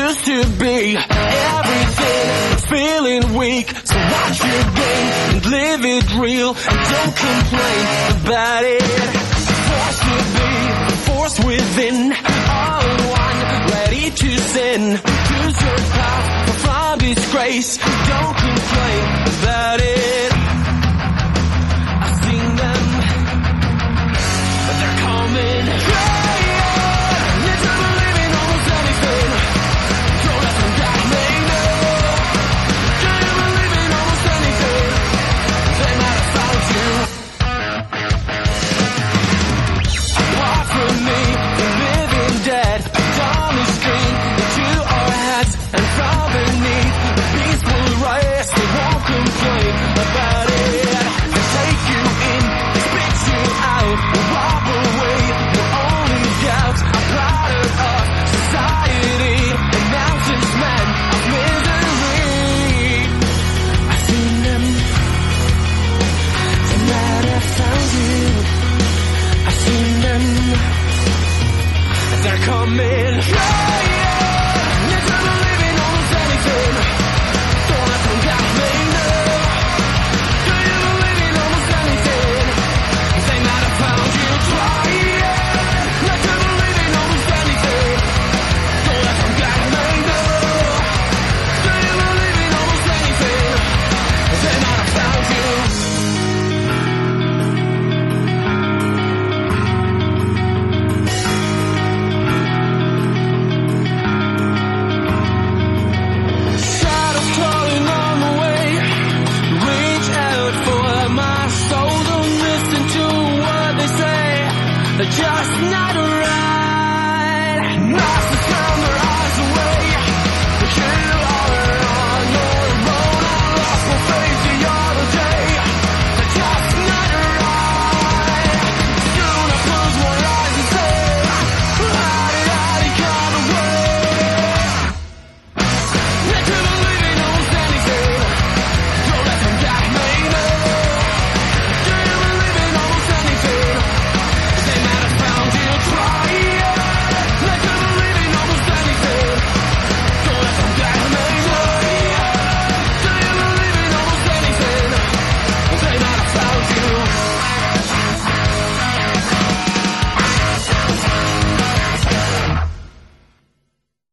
used to be everything, feeling weak. So watch your game and live it real, and don't complain about it. Forced to be, forced within, all one, ready to sin. Choose your path from disgrace, don't complain about it.